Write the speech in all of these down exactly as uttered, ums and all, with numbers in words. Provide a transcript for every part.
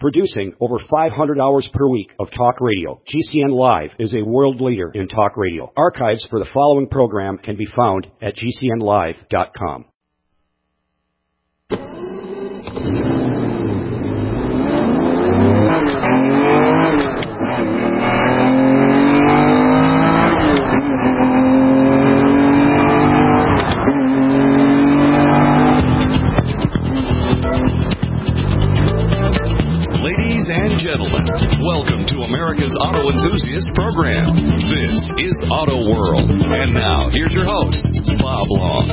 Producing over five hundred hours per week of talk radio, G C N Live is a world leader in talk radio. Archives for the following program can be found at G C N live dot com. Ladies and gentlemen, welcome to America's Auto Enthusiast Program. This is Auto World. And now, here's your host, Bob Long.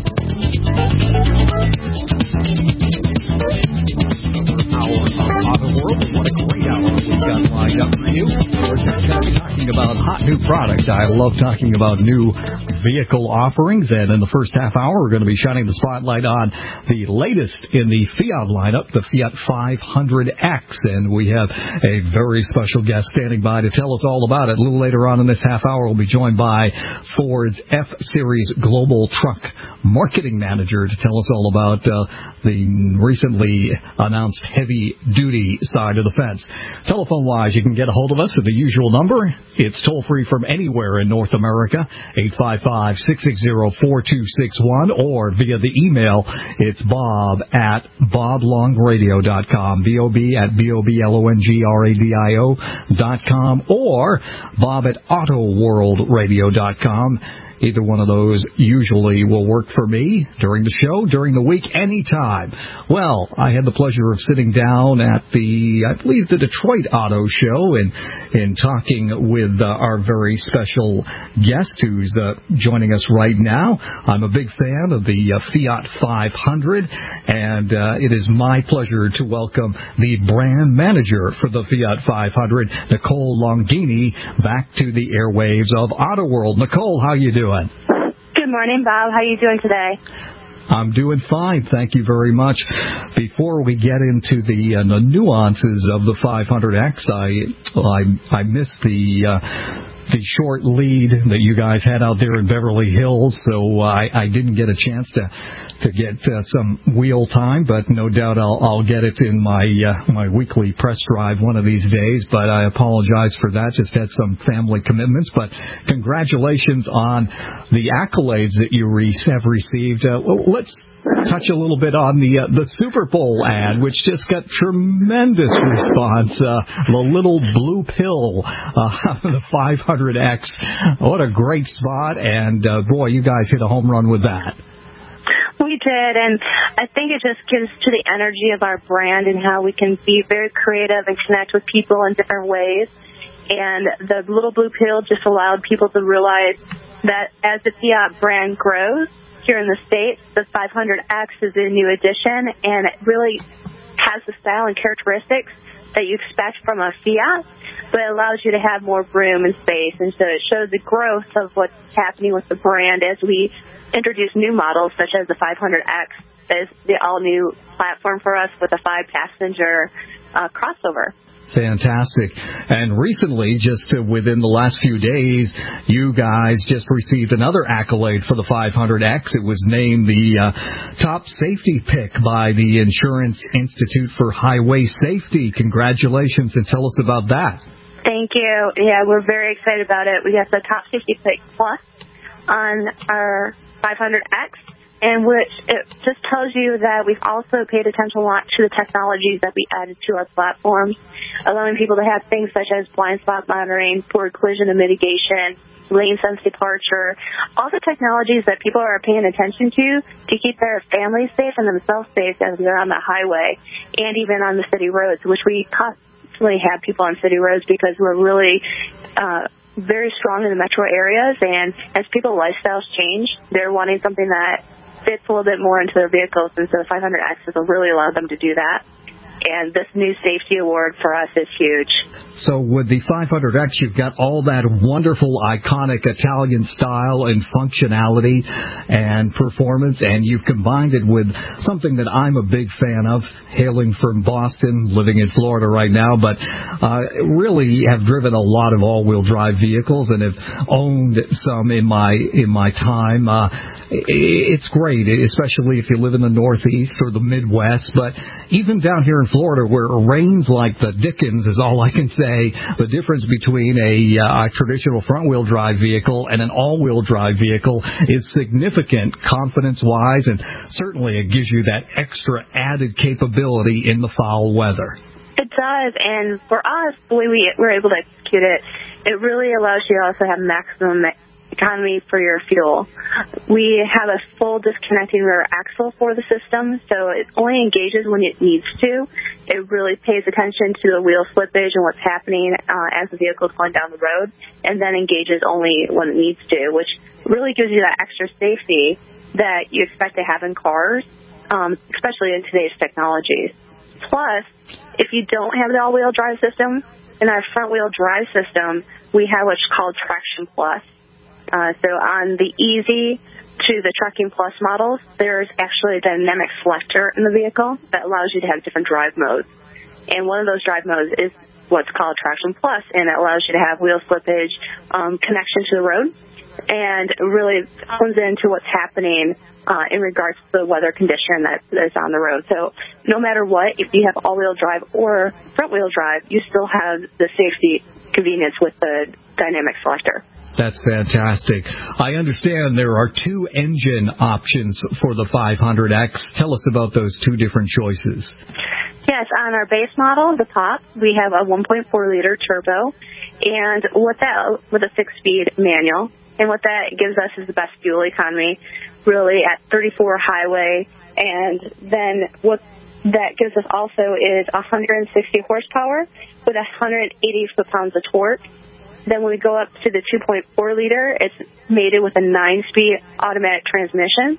Another hour of Auto World. What a great hour we've got lined up for you. We're just going to be talking about hot new products. I love talking about new vehicle offerings, and in the first half hour, we're going to be shining the spotlight on the latest in the Fiat lineup, the Fiat five hundred X, and we have a very special guest standing by to tell us all about it. A little later on in this half hour, we'll be joined by Ford's F-Series Global Truck Marketing Manager to tell us all about uh, the recently announced heavy-duty side of the fence. Telephone-wise, you can get a hold of us at the usual number. It's toll-free from anywhere in North America, eight five five, six six zero, four two six one, or via the email, it's bob at bob long radio dot com, B O B at B O B L O N G R A D I O dot com, or bob at auto world radio dot com. Either one of those usually will work for me during the show, during the week, anytime. Well, I had the pleasure of sitting down at the, I believe, the Detroit Auto Show and, and talking with uh, our very special guest who's uh, joining us right now. I'm a big fan of the uh, Fiat five hundred, and uh, it is my pleasure to welcome the brand manager for the Fiat five hundred, Nicole Longini, back to the airwaves of Auto World. Nicole, how you doing? Good morning, Bob. How are you doing today? I'm doing fine. Thank you very much. Before we get into the, uh, the nuances of the five hundred X, I I, I missed the uh, the short lead that you guys had out there in Beverly Hills, so I, I didn't get a chance to to get uh, some wheel time, but no doubt I'll, I'll get it in my uh, my weekly press drive one of these days. But I apologize for that. Just had some family commitments. But congratulations on the accolades that you re- have received. Uh, well, let's touch a little bit on the uh, the Super Bowl ad, which just got tremendous response. Uh, the little blue pill, uh, the five hundred X. What a great spot. And, uh, boy, you guys hit a home run with that. We did, and I think it just gives to the energy of our brand and how we can be very creative and connect with people in different ways. And the little blue pill just allowed people to realize that as the Fiat brand grows here in the States, the five hundred X is a new addition, and it really has the style and characteristics that you expect from a Fiat, but it allows you to have more room and space. And so it shows the growth of what's happening with the brand as we introduce new models such as the five hundred X, that is the all-new platform for us with a five-passenger uh, crossover. Fantastic. And recently, just uh, within the last few days, you guys just received another accolade for the five hundred X. It was named the uh, top safety pick by the Insurance Institute for Highway Safety. Congratulations, and tell us about that. Thank you. Yeah, we're very excited about it. We got the top safety pick plus on our five hundred X, and which it just tells you that we've also paid attention a lot to the technologies that we added to our platforms, allowing people to have things such as blind spot monitoring, forward collision and mitigation, lane sense departure, all the technologies that people are paying attention to to keep their families safe and themselves safe as they're on the highway and even on the city roads, which we constantly have people on city roads because we're really uh, very strong in the metro areas. And as people's lifestyles change, they're wanting something that fits a little bit more into their vehicles, and so the five hundred X will really allow them to do that. And this new safety award for us is huge. So with the five hundred X, you've got all that wonderful, iconic Italian style and functionality and performance, and you've combined it with something that I'm a big fan of, hailing from Boston, living in Florida right now, but uh, really have driven a lot of all-wheel drive vehicles and have owned some in my in my time. Uh, it's great, especially if you live in the Northeast or the Midwest. But even down here in Florida, where it rains like the Dickens, is all I can say, the difference between a, uh, a traditional front-wheel drive vehicle and an all-wheel drive vehicle is significant confidence-wise, and certainly it gives you that extra added capability in the foul weather. It does, and for us, the way we were able to execute it, it really allows you to also have maximum economy for your fuel. We have a full disconnecting rear axle for the system, so it only engages when it needs to. It really pays attention to the wheel slippage and what's happening uh, as the vehicle is going down the road, and then engages only when it needs to, which really gives you that extra safety that you expect to have in cars, um, especially in today's technologies. Plus, if you don't have the all-wheel drive system, in our front-wheel drive system, we have what's called Traction Plus. Uh, so on the Easy to the Trucking Plus models, there's actually a dynamic selector in the vehicle that allows you to have different drive modes. And one of those drive modes is what's called Traction Plus, and it allows you to have wheel slippage, um, connection to the road, and really hones into what's happening uh, in regards to the weather condition that is on the road. So no matter what, if you have all-wheel drive or front-wheel drive, you still have the safety convenience with the dynamic selector. That's fantastic. I understand there are two engine options for the five hundred X. Tell us about those two different choices. Yes, on our base model, the top, we have a one point four liter turbo, and with that, with a six-speed manual. And what that gives us is the best fuel economy, really at thirty-four highway. And then what that gives us also is one hundred sixty horsepower with one hundred eighty foot-pounds of torque. Then when we go up to the two point four liter, it's mated with a nine-speed automatic transmission.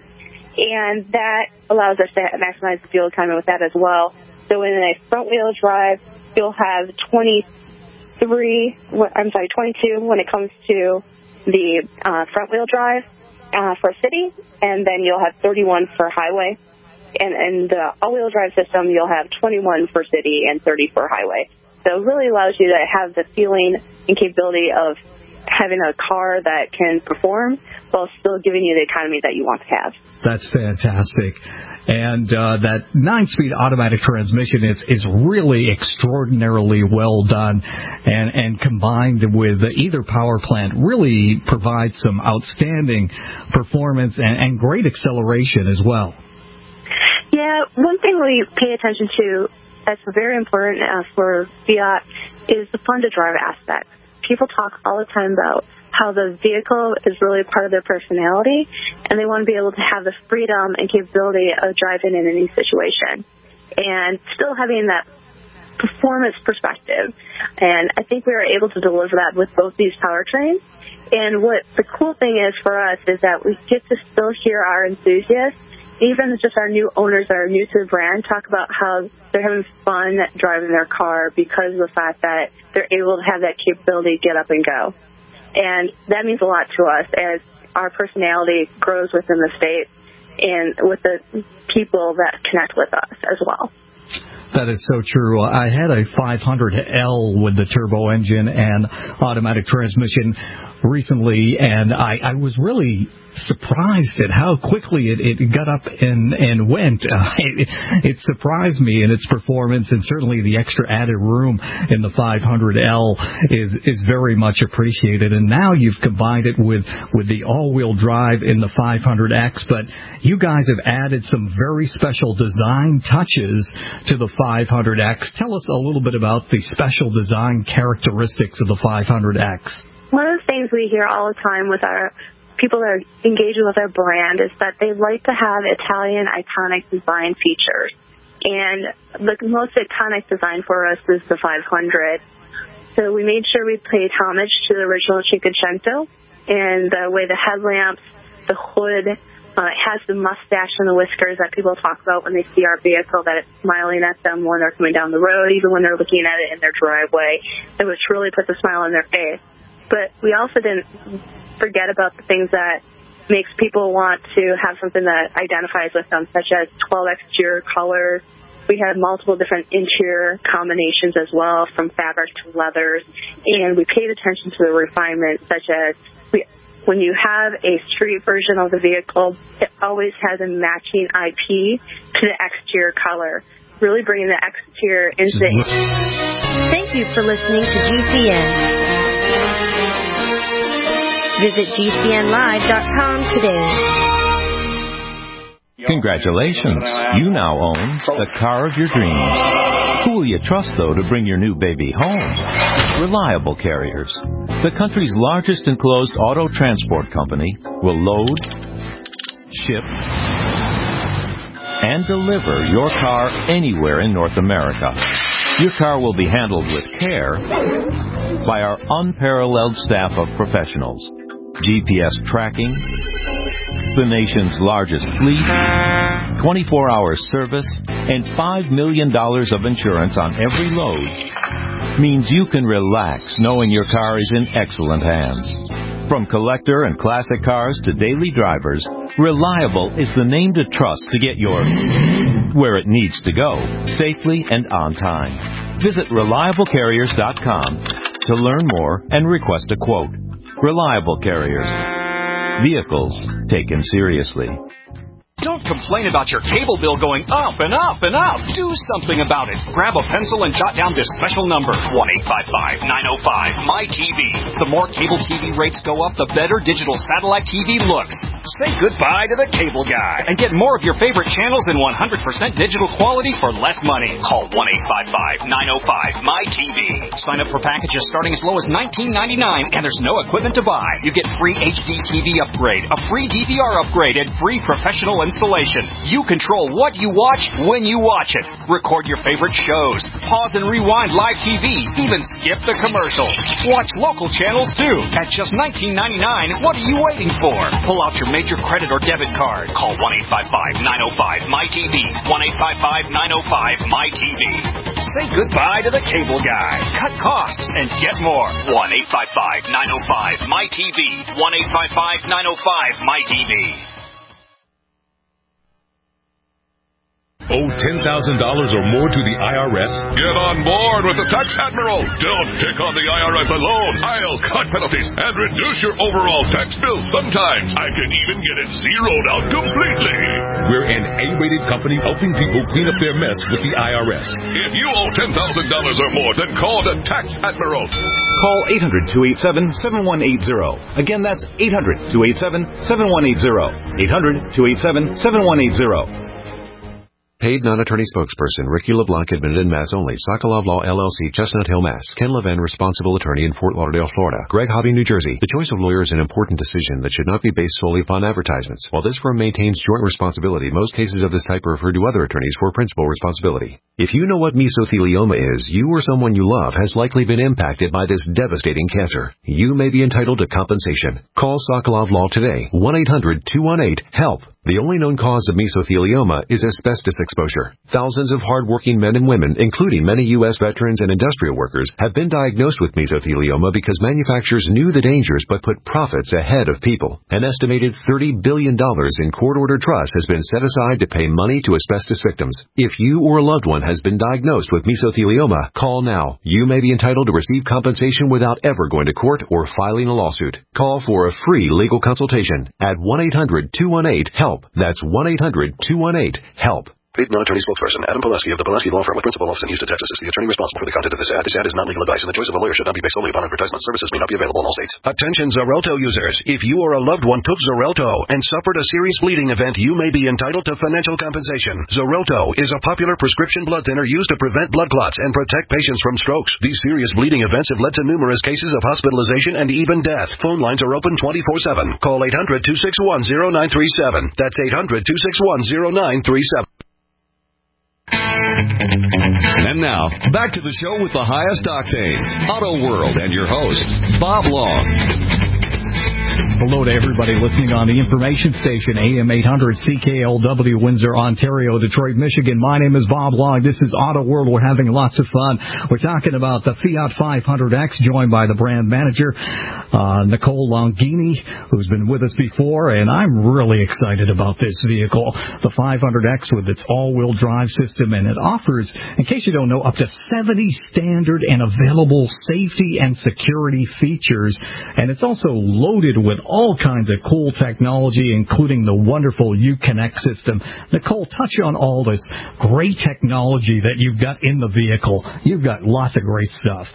And that allows us to maximize the fuel economy with that as well. So in a front-wheel drive, you'll have twenty-three, I'm sorry, twenty-two when it comes to the uh, front-wheel drive uh, for city, and then you'll have thirty-one for highway. And in the all-wheel drive system, you'll have twenty-one for city and thirty for highway. So it really allows you to have the feeling and capability of having a car that can perform while still giving you the economy that you want to have. That's fantastic. And uh, that nine-speed automatic transmission is, is really extraordinarily well done, and, and combined with either power plant really provides some outstanding performance and, and great acceleration as well. Yeah, one thing we pay attention to that's very important uh, for Fiat is the fun-to-drive aspect. People talk all the time about how the vehicle is really part of their personality, and they want to be able to have the freedom and capability of driving in any situation and still having that performance perspective. And I think we are able to deliver that with both these powertrains. And what the cool thing is for us is that we get to still hear our enthusiasts, even just our new owners that are new to the brand, talk about how they're having fun driving their car because of the fact that they're able to have that capability to get up and go. And that means a lot to us as our personality grows within the state and with the people that connect with us as well. That is so true. I had a five hundred L with the turbo engine and automatic transmission recently, and I, I was really surprised at how quickly it, it got up and, and went. Uh, it, it surprised me in its performance, and certainly the extra added room in the five hundred L is, is very much appreciated. And now you've combined it with, with the all-wheel drive in the five hundred X, but you guys have added some very special design touches to the five hundred X. Tell us a little bit about the special design characteristics of the five hundred X. One of the things we hear all the time with our people that are engaging with our brand is that they like to have Italian iconic design features. And the most iconic design for us is the five hundred. So we made sure we paid homage to the original Cinquecento and the way the headlamps, the hood, Uh, it has the mustache and the whiskers that people talk about when they see our vehicle, that it's smiling at them when they're coming down the road, even when they're looking at it in their driveway, and which really puts a smile on their face. But we also didn't forget about the things that makes people want to have something that identifies with them, such as twelve exterior colors. We had multiple different interior combinations as well, from fabric to leathers, and we paid attention to the refinement, such as we when you have a street version of the vehicle, it always has a matching I P to the exterior color, really bringing the exterior into the... Thank you for listening to G C N. Visit G C N live dot com today. Congratulations. You now own the car of your dreams. Who will you trust, though, to bring your new baby home? Reliable Carriers. The country's largest enclosed auto transport company will load, ship, and deliver your car anywhere in North America. Your car will be handled with care by our unparalleled staff of professionals. G P S tracking, the nation's largest fleet, twenty-four hour service, and five million dollars of insurance on every load means you can relax knowing your car is in excellent hands. From collector and classic cars to daily drivers, Reliable is the name to trust to get your where it needs to go, safely and on time. Visit reliable carriers dot com to learn more and request a quote. Reliable Carriers. Vehicles taken seriously. Don't complain about your cable bill going up and up and up. Do something about it. Grab a pencil and jot down this special number, one eight five five, nine oh five, M Y T V. The more cable T V rates go up, the better digital satellite T V looks. Say goodbye to the cable guy and get more of your favorite channels in one hundred percent digital quality for less money. Call one eight five five, nine oh five, M Y T V. Sign up for packages starting as low as nineteen ninety-nine, and there's no equipment to buy. You get free H D T V upgrade, a free D V R upgrade, and free professional installation. You control what you watch when you watch it. Record your favorite shows. Pause and rewind live T V. Even skip the commercials. Watch local channels too. At just nineteen ninety-nine, what are you waiting for? Pull out your major credit or debit card. Call one eight five five, nine oh five, M Y T V. one eight five five, nine oh five, M Y T V. Say goodbye to the cable guy. Cut costs and get more. one eight five five, nine oh five, M Y T V. one eight five five, nine oh five, M Y T V. Owe ten thousand dollars or more to the I R S? Get on board with the Tax Admiral. Don't pick on the I R S alone. I'll cut penalties and reduce your overall tax bill. Sometimes I can even get it zeroed out completely. We're an A-rated company helping people clean up their mess with the I R S. If you owe ten thousand dollars or more, then call the Tax Admiral. Call eight hundred, two eight seven, seven one eight zero. Again, that's eight hundred, two eight seven, seven one eight zero. eight hundred, two eight seven, seven one eight zero. Paid non-attorney spokesperson Ricky LeBlanc, admitted in Mass only. Sokolov Law, L L C, Chestnut Hill, Mass. Ken Levin, responsible attorney in Fort Lauderdale, Florida. Greg Hobby, New Jersey. The choice of lawyer is an important decision that should not be based solely upon advertisements. While this firm maintains joint responsibility, most cases of this type are referred to other attorneys for principal responsibility. If you know what mesothelioma is, you or someone you love has likely been impacted by this devastating cancer. You may be entitled to compensation. Call Sokolov Law today. one eight hundred, two one eight, HELP. The only known cause of mesothelioma is asbestos exposure. Thousands of hard-working men and women, including many U S veterans and industrial workers, have been diagnosed with mesothelioma because manufacturers knew the dangers but put profits ahead of people. An estimated thirty billion dollars in court-ordered trust has been set aside to pay money to asbestos victims. If you or a loved one has been diagnosed with mesothelioma, call now. You may be entitled to receive compensation without ever going to court or filing a lawsuit. Call for a free legal consultation at one eight hundred, two one eight, HELP. That's one eight hundred, two one eight, HELP. Paid non-attorney spokesperson Adam Pileski of the Pileski Law Firm with principal office in Houston, Texas is the attorney responsible for the content of this ad. This ad is not legal advice, and the choice of a lawyer should not be based solely upon advertisement. Services may not be available in all states. Attention Xarelto users. If you or a loved one took Xarelto and suffered a serious bleeding event, you may be entitled to financial compensation. Xarelto is a popular prescription blood thinner used to prevent blood clots and protect patients from strokes. These serious bleeding events have led to numerous cases of hospitalization and even death. Phone lines are open twenty-four seven. Call eight hundred, two six one, zero nine three seven. That's eight hundred, two six one, zero nine three seven. And now, back to the show with the highest octanes, Auto World, and your host, Bob Long. Hello to everybody listening on the information station, A M eight hundred C K L W, Windsor, Ontario, Detroit, Michigan. My name is Bob Long. This is Auto World. We're having lots of fun. We're talking about the Fiat five hundred X, joined by the brand manager, uh, Nicole Longini, who's been with us before, and I'm really excited about this vehicle. The five hundred X with its all-wheel drive system, and it offers, in case you don't know, up to seventy standard and available safety and security features, and it's also loaded in with all kinds of cool technology, including the wonderful Uconnect system. Nicole, touch on all this great technology that you've got in the vehicle. You've got lots of great stuff.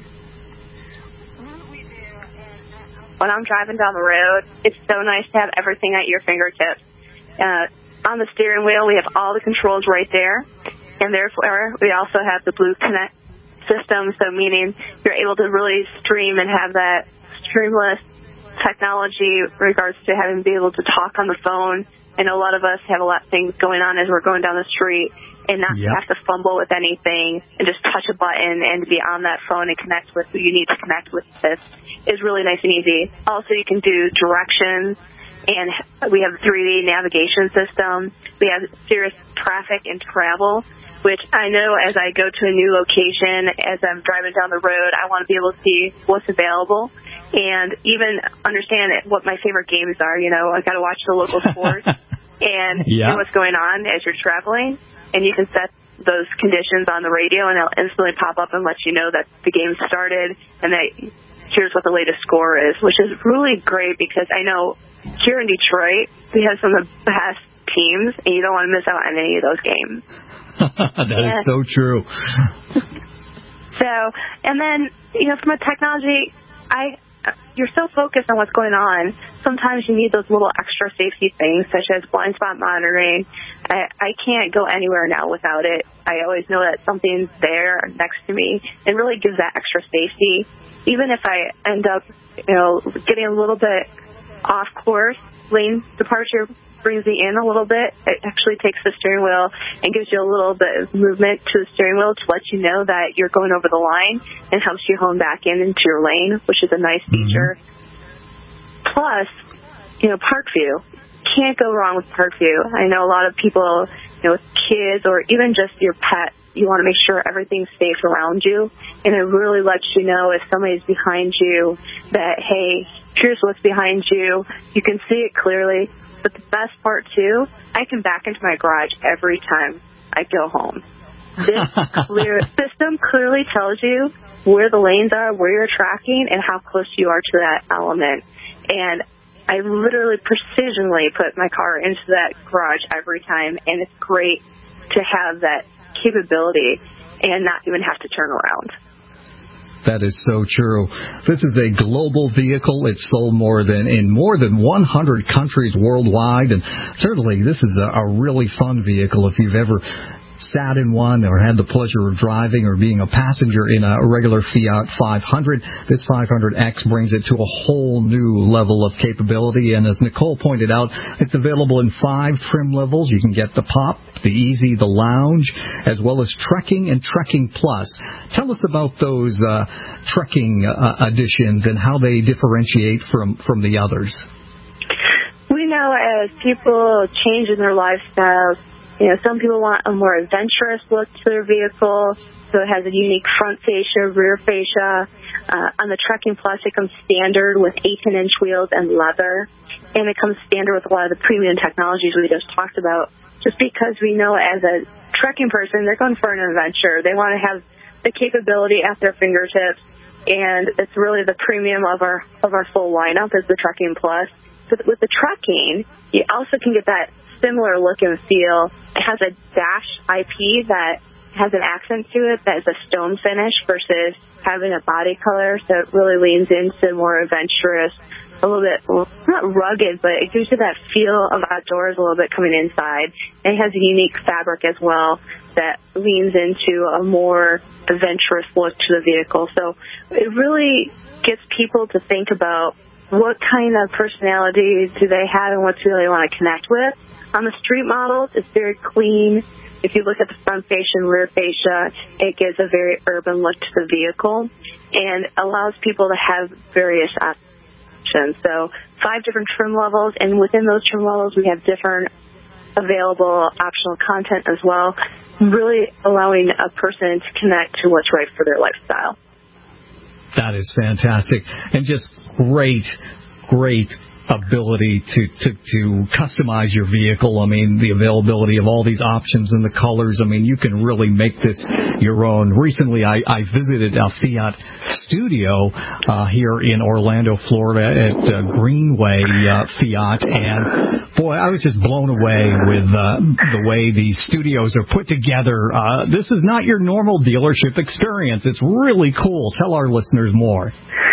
When I'm driving down the road, it's so nice to have everything at your fingertips. Uh, on the steering wheel, we have all the controls right there, and therefore we also have the Blue Connect system, so meaning you're able to really stream and have that streamless technology in regards to having to be able to talk on the phone. I know a lot of us have a lot of things going on as we're going down the street, and not yep. have to fumble with anything and just touch a button and be on that phone and connect with who you need to connect with. This is really nice and easy. Also, you can do directions, and we have a three D navigation system. We have serious traffic and travel, which I know as I go to a new location, as I'm driving down the road, I want to be able to see what's available and even understand what my favorite games are. You know, I got to watch the local sports and yeah. see what's going on as you're traveling. And you can set those conditions on the radio, and it'll instantly pop up and let you know that the game started and that here's what the latest score is, which is really great because I know here in Detroit, we have some of the best teams, and you don't want to miss out on any of those games. That yeah. is so true. So, and then, you know, from a technology, I you're so focused on what's going on. Sometimes you need those little extra safety things, such as blind spot monitoring. I, I can't go anywhere now without it. I always know that something's there next to me. It really gives that extra safety. Even if I end up, you know, getting a little bit off course, lane departure brings me in a little bit. It actually takes the steering wheel and gives you a little bit of movement to the steering wheel to let you know that you're going over the line and helps you hone back in into your lane, which is a nice feature. Mm-hmm. Plus, you know, park view. Can't go wrong with park view. I know a lot of people, you know, with kids or even just your pet, you want to make sure everything's safe around you. And it really lets you know if somebody's behind you that, hey, here's what's behind you. You can see it clearly. But the best part, too, I can back into my garage every time I go home. This clear system clearly tells you where the lanes are, where you're tracking, and how close you are to that element. And I literally precisionally put my car into that garage every time, and it's great to have that capability and not even have to turn around. That is so true. This is a global vehicle. It's sold more than in more than one hundred countries worldwide, and certainly this is a, a really fun vehicle if you've ever sat in one or had the pleasure of driving or being a passenger in a regular Fiat five hundred. This five hundred X brings it to a whole new level of capability, and as Nicole pointed out, it's available in five trim levels. You can get the Pop, the Easy, the Lounge, as well as Trekking and Trekking Plus. Tell us about those uh, Trekking uh, editions and how they differentiate from, from the others. We know as people change in their lifestyles, you know, some people want a more adventurous look to their vehicle, so it has a unique front fascia, rear fascia. Uh, on the Trekking Plus, it comes standard with eighteen-inch wheels and leather, and it comes standard with a lot of the premium technologies we just talked about, just because we know as a trekking person, they're going for an adventure. They want to have the capability at their fingertips, and it's really the premium of our of our full lineup is the Trekking Plus. But with the Trekking, you also can get that similar look and feel. It has a dash I P that has an accent to it that is a stone finish versus having a body color, so it really leans into more adventurous, a little bit, well, not rugged, but it gives you that feel of outdoors a little bit coming inside. And it has a unique fabric as well that leans into a more adventurous look to the vehicle. So it really gets people to think about what kind of personality do they have and what do they want to connect with. On the street models, it's very clean. If you look at the front fascia and rear fascia, it gives a very urban look to the vehicle and allows people to have various options. So five different trim levels, and within those trim levels, we have different available optional content as well, really allowing a person to connect to what's right for their lifestyle. That is fantastic. And just great, great ability to, to, to customize your vehicle. I mean, the availability of all these options and the colors. I mean, you can really make this your own. Recently, I, I visited a Fiat studio uh, here in Orlando, Florida, at uh, Greenway uh, Fiat, and boy, I was just blown away with uh, the way these studios are put together. Uh, this is not your normal dealership experience. It's really cool. Tell our listeners more.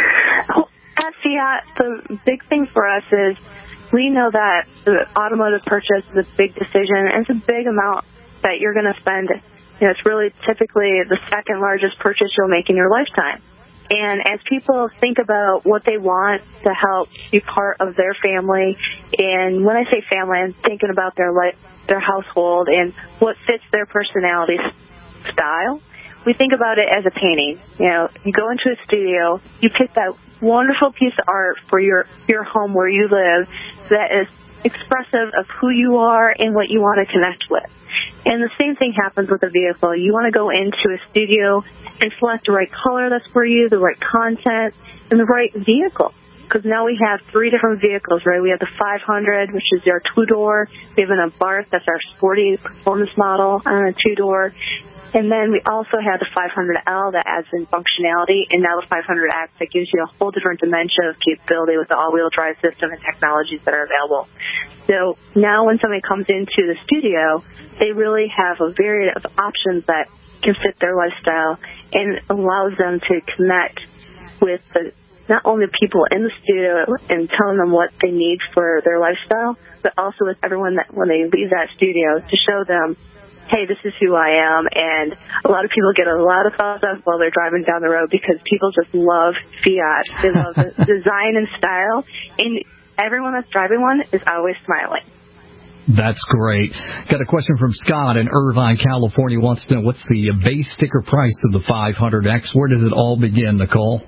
At Fiat, the big thing for us is we know that the automotive purchase is a big decision, and it's a big amount that you're going to spend. You know, it's really typically the second largest purchase you'll make in your lifetime. And as people think about what they want to help be part of their family, and when I say family, I'm thinking about their life, their household, and what fits their personality style. We think about it as a painting. You know, you go into a studio, you pick that wonderful piece of art for your, your home where you live that is expressive of who you are and what you want to connect with. And the same thing happens with a vehicle. You want to go into a studio and select the right color that's for you, the right content, and the right vehicle. Because now we have three different vehicles, right? We have the five hundred, which is our two-door. We have an Abarth, that's our sporty performance model on a two-door. And then we also have the five hundred L that adds in functionality, and now the five hundred X that gives you a whole different dimension of capability with the all-wheel drive system and technologies that are available. So now when somebody comes into the studio, they really have a variety of options that can fit their lifestyle and allows them to connect with the, not only the people in the studio and telling them what they need for their lifestyle, but also with everyone that when they leave that studio to show them, hey, this is who I am. And a lot of people get a lot of thumbs up while they're driving down the road because people just love Fiat. They love the design and style. And everyone that's driving one is always smiling. That's great. Got a question from Scott in Irvine, California. Wants to know what's the base sticker price of the five hundred X? Where does it all begin, Nicole?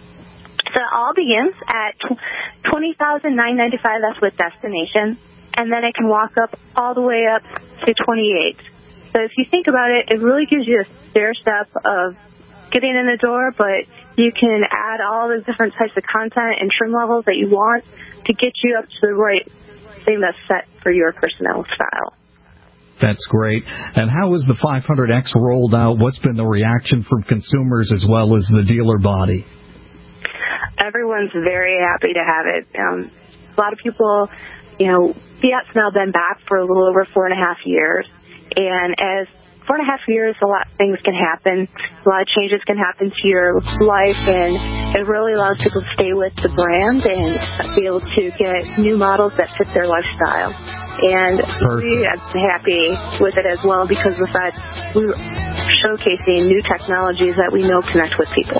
So it all begins at twenty thousand nine hundred ninety-five dollars. That's with destination. And then it can walk up all the way up to twenty-eight. So if you think about it, it really gives you a stair step of getting in the door, but you can add all the different types of content and trim levels that you want to get you up to the right thing that's set for your personnel style. That's great. And how is the five hundred X rolled out? What's been the reaction from consumers as well as the dealer body? Everyone's very happy to have it. Um, a lot of people, you know, Fiat's now been back for a little over four and a half years. And as four and a half years, a lot of things can happen. A lot of changes can happen to your life, and it really allows people to stay with the brand and be able to get new models that fit their lifestyle. And we are happy with it as well because of the fact we're showcasing new technologies that we know connect with people.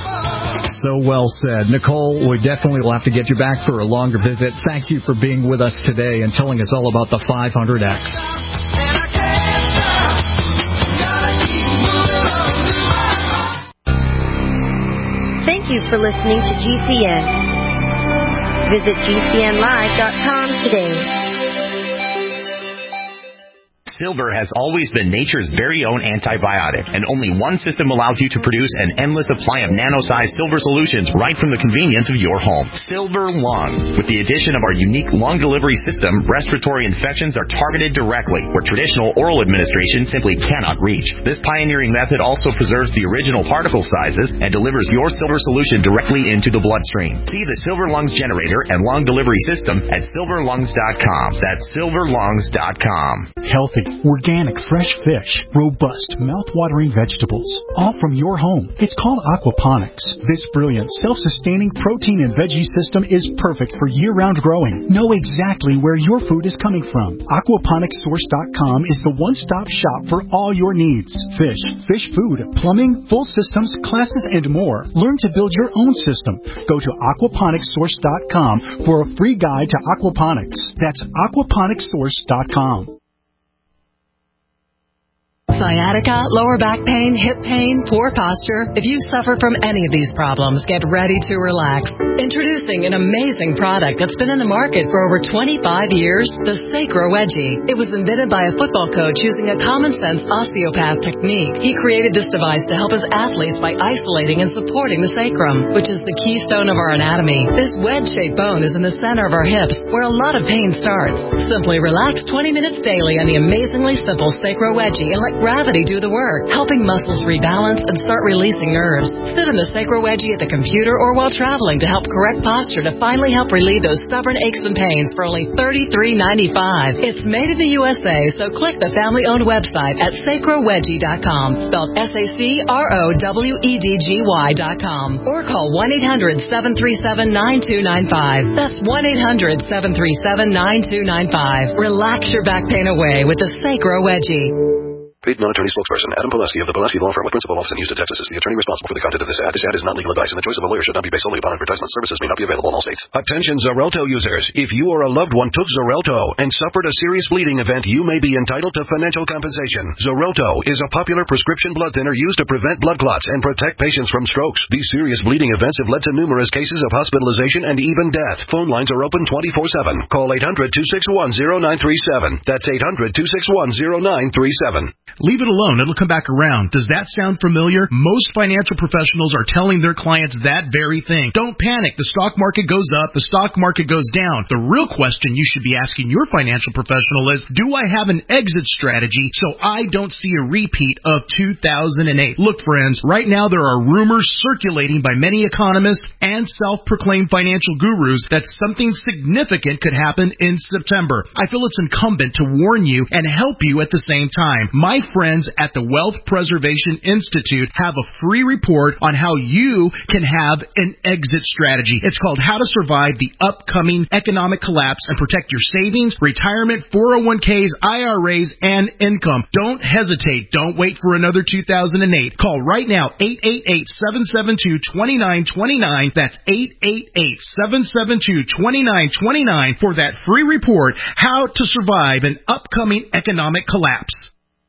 So well said. Nicole, we definitely will have to get you back for a longer visit. Thank you for being with us today and telling us all about the five hundred X. Thank you for listening to G C N. Visit G C N live dot com today. Silver has always been nature's very own antibiotic, and only one system allows you to produce an endless supply of nano-sized silver solutions right from the convenience of your home. Silver Lungs. With the addition of our unique lung delivery system, respiratory infections are targeted directly, where traditional oral administration simply cannot reach. This pioneering method also preserves the original particle sizes and delivers your silver solution directly into the bloodstream. See the Silver Lungs generator and lung delivery system at silver lungs dot com. That's silver lungs dot com. Healthy, organic, fresh fish, robust, mouth-watering vegetables, all from your home. It's called aquaponics. This brilliant, self-sustaining protein and veggie system is perfect for year-round growing. Know exactly where your food is coming from. aquaponics source dot com is the one-stop shop for all your needs. Fish, fish food, plumbing, full systems, classes, and more. Learn to build your own system. Go to aquaponics source dot com for a free guide to aquaponics. That's aquaponics source dot com. Sciatica, lower back pain, hip pain, poor posture. If you suffer from any of these problems, get ready to relax. Introducing an amazing product that's been in the market for over twenty-five years, the Sacro Wedgie. It was invented by a football coach using a common-sense osteopath technique. He created this device to help his athletes by isolating and supporting the sacrum, which is the keystone of our anatomy. This wedge-shaped bone is in the center of our hips, where a lot of pain starts. Simply relax twenty minutes daily on the amazingly simple Sacro Wedgie and let gravity do the work, helping muscles rebalance and start releasing nerves. Sit in the Sacro Wedgie at the computer or while traveling to help correct posture to finally help relieve those stubborn aches and pains for only thirty-three ninety-five. It's made in the U S A, so click the family-owned website at sacro wedgie dot com, spelled S A C R O W E D G Y dot com, or call one eight hundred seven three seven nine two nine five. That's one eight hundred seven three seven nine two nine five. Relax your back pain away with the Sacro Wedgie. Paid non-attorney spokesperson Adam Pileski of the Pileski Law Firm with principal office in Houston, Texas is the attorney responsible for the content of this ad. This ad is not legal advice, and the choice of a lawyer should not be based solely upon advertisement. Services may not be available in all states. Attention Xarelto users. If you or a loved one took Xarelto and suffered a serious bleeding event, you may be entitled to financial compensation. Xarelto is a popular prescription blood thinner used to prevent blood clots and protect patients from strokes. These serious bleeding events have led to numerous cases of hospitalization and even death. Phone lines are open twenty-four seven. Call eight hundred two six one zero nine three seven. That's eight hundred two six one zero nine three seven. Leave it alone. It'll come back around. Does that sound familiar? Most financial professionals are telling their clients that very thing. Don't panic. The stock market goes up. The stock market goes down. The real question you should be asking your financial professional is, do I have an exit strategy so I don't see a repeat of two thousand eight? Look, friends, right now there are rumors circulating by many economists and self-proclaimed financial gurus that something significant could happen in September. I feel it's incumbent to warn you and help you at the same time. My friends at the Wealth Preservation Institute have a free report on how you can have an exit strategy. It's called How to Survive the Upcoming Economic Collapse and Protect Your Savings, Retirement, four oh one k's, I R As, and Income. Don't hesitate. Don't wait for another two thousand eight. Call right now, eight eight eight, seven seven two, two nine two nine. That's eight eight eight, seven seven two, two nine two nine for that free report, How to Survive an Upcoming Economic Collapse.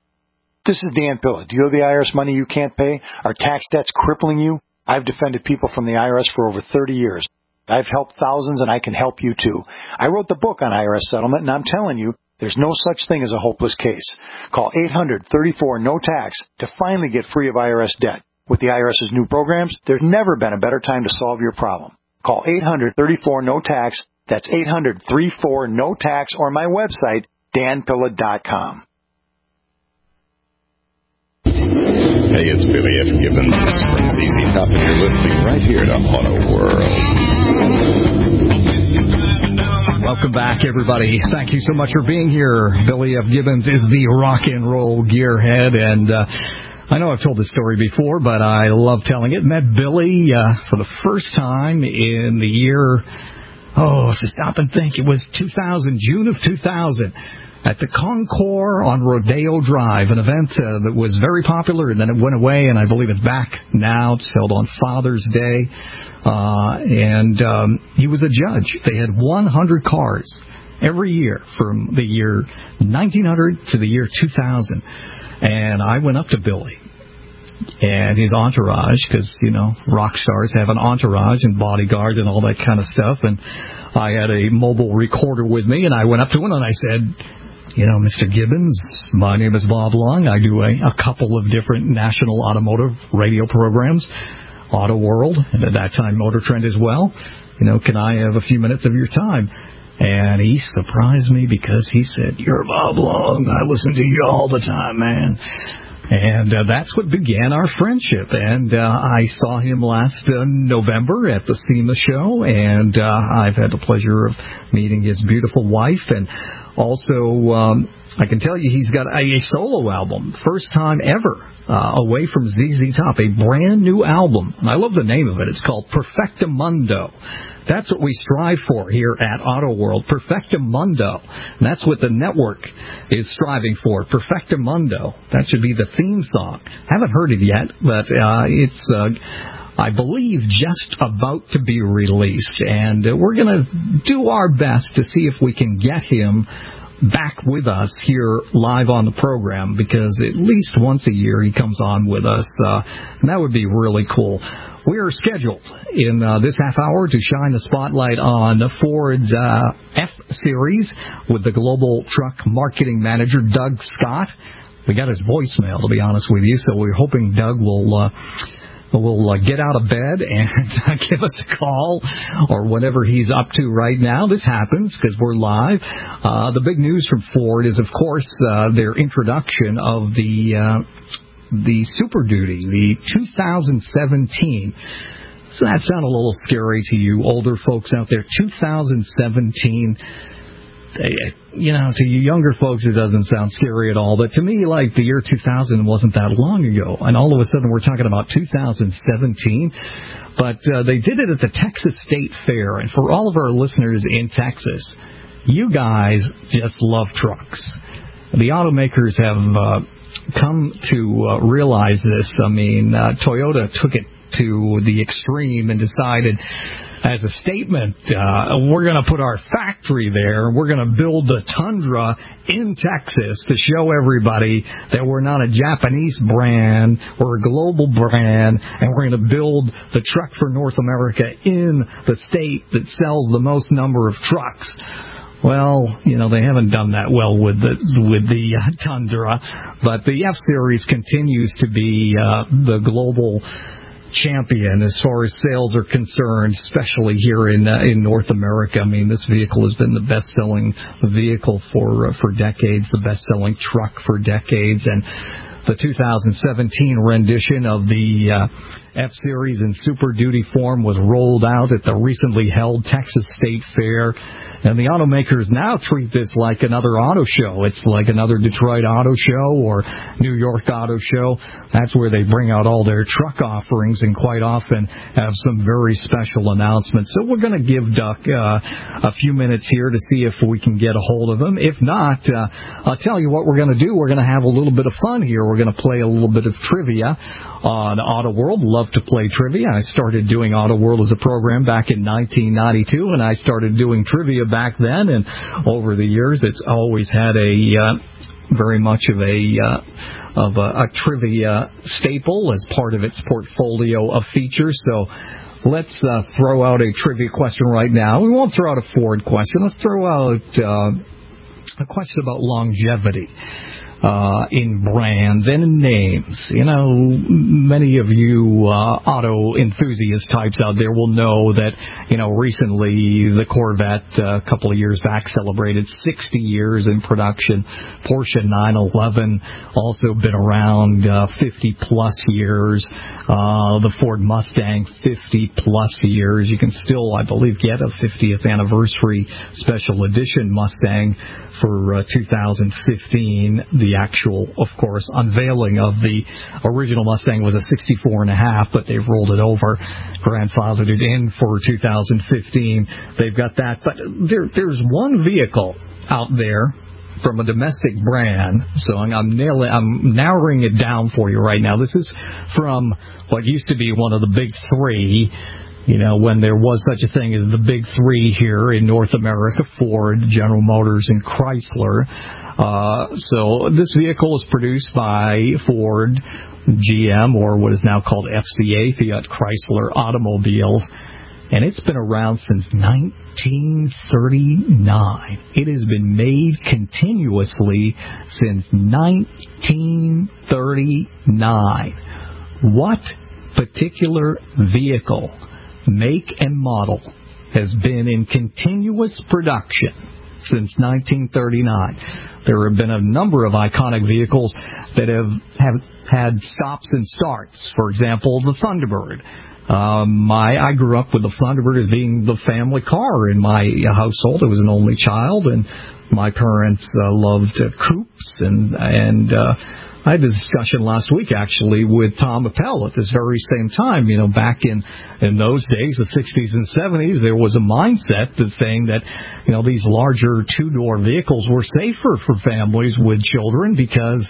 This is Dan Pilla. Do you owe the I R S money you can't pay? Are tax debts crippling you? I've defended people from the I R S for over thirty years. I've helped thousands, and I can help you too. I wrote the book on I R S settlement, and I'm telling you, there's no such thing as a hopeless case. Call eight hundred, thirty-four, no tax to finally get free of I R S debt. With the I R S's new programs, there's never been a better time to solve your problem. Call eight hundred, thirty-four, no tax. That's eight hundred, thirty-four, no tax, or my website, dan pilla dot com. Hey, it's Billy F. Gibbons from Z Z Top, and you're listening right here to Auto World. Welcome back, everybody. Thank you so much for being here. Billy F. Gibbons is the rock and roll gearhead, and uh, I know I've told this story before, but I love telling it. Met Billy uh, for the first time in the year, oh, to stop and think, it was two thousand, June of two thousand. At the Concours on Rodeo Drive, an event uh, that was very popular, and then it went away, and I believe it's back now. It's held on Father's Day. Uh, and um, he was a judge. They had one hundred cars every year from the year nineteen hundred to the year two thousand. And I went up to Billy and his entourage, because, you know, rock stars have an entourage and bodyguards and all that kind of stuff. And I had a mobile recorder with me, and I went up to him and I said, you know, Mister Gibbons, my name is Bob Long. I do a, a couple of different national automotive radio programs, Auto World, and at that time Motor Trend as well. You know, can I have a few minutes of your time? And he surprised me because he said, you're Bob Long. I listen to you all the time, man. And uh, that's what began our friendship. And uh, I saw him last uh, November at the SEMA show, and uh, I've had the pleasure of meeting his beautiful wife. And also, um, I can tell you he's got a, a solo album, first time ever, uh, away from Z Z Top, a brand new album. And I love the name of it. It's called Perfectamundo. That's what we strive for here at Auto World, Perfectamundo. And that's what the network is striving for, Perfectamundo. That should be the theme song. Haven't heard it yet, but uh, it's, uh, I believe, just about to be released. And uh, we're going to do our best to see if we can get him back with us here live on the program, because at least once a year he comes on with us, uh, and that would be really cool. We are scheduled in uh, this half hour to shine the spotlight on Ford's uh, F-Series with the Global Truck Marketing Manager, Doug Scott. We got his voicemail, to be honest with you, so we're hoping Doug will uh, will uh, get out of bed and give us a call or whatever he's up to right now. This happens because we're live. Uh, the big news from Ford is, of course, uh, their introduction of the uh, the Super Duty, the two thousand seventeen. So that sound a little scary to you older folks out there. two thousand seventeen. You know, to you younger folks, it doesn't sound scary at all. But to me, like, the year two thousand wasn't that long ago. And all of a sudden, we're talking about two thousand seventeen. But uh, they did it at the Texas State Fair. And for all of our listeners in Texas, you guys just love trucks. The automakers have uh, come to uh, realize this. I mean, uh, Toyota took it to the extreme and decided, as a statement, uh, we're going to put our factory there. We're going to build the Tundra in Texas to show everybody that we're not a Japanese brand, we're a global brand, and we're going to build the truck for North America in the state that sells the most number of trucks. Well, you know, they haven't done that well with the with the uh, Tundra, but the F-Series continues to be uh, the global champion as far as sales are concerned, especially here in uh, in North America. I mean, this vehicle has been the best-selling vehicle for uh, for decades, the best-selling truck for decades, and the two thousand seventeen rendition of the uh, F-Series in Super Duty form was rolled out at the recently held Texas State Fair. And the automakers now treat this like another auto show. It's like another Detroit auto show or New York auto show. That's where they bring out all their truck offerings and quite often have some very special announcements. So we're going to give Duck uh, a few minutes here to see if we can get a hold of him. If not, uh, I'll tell you what we're going to do. We're going to have a little bit of fun here. We're going to play a little bit of trivia on Auto World. Love to play trivia. I started doing Auto World as a program back in nineteen ninety-two, and I started doing trivia back then, and over the years it's always had a uh, very much of a uh, of a, a trivia staple as part of its portfolio of features. So let's uh, throw out a trivia question right now. We won't throw out a Ford question. Let's throw out uh, a question about longevity Uh, in brands and in names. You know, many of you uh, auto enthusiast types out there will know that, you know, recently the Corvette uh, a couple of years back celebrated sixty years in production. Porsche nine eleven also been around uh, fifty plus years. Uh, the Ford Mustang fifty plus years. You can still, I believe, get a fiftieth anniversary special edition Mustang for uh, two thousand fifteen. The actual, of course, unveiling of the original Mustang was a sixty-four and a half, but they've rolled it over, grandfathered it in for two thousand fifteen. They've got that. But there, there's one vehicle out there from a domestic brand, so I'm, I'm, nailing, I'm narrowing it down for you right now. This is from what used to be one of the big three, you know, when there was such a thing as the big three here in North America, Ford, General Motors, and Chrysler. Uh, so this vehicle is produced by Ford, G M, or what is now called F C A, Fiat Chrysler Automobiles, and it's been around since nineteen thirty-nine. It has been made continuously since nineteen thirty-nine. What particular vehicle, make and model, has been in continuous production since nineteen thirty-nine? There have been a number of iconic vehicles that have, have had stops and starts. For example, the Thunderbird. Um, my I grew up with the Thunderbird as being the family car in my household. I was an only child, and my parents uh, loved uh, coupes, and and uh, I had a discussion last week, actually, with Tom Appel at this very same time. You know, back in, in those days, the sixties and seventies, there was a mindset that's saying that, you know, these larger two-door vehicles were safer for families with children because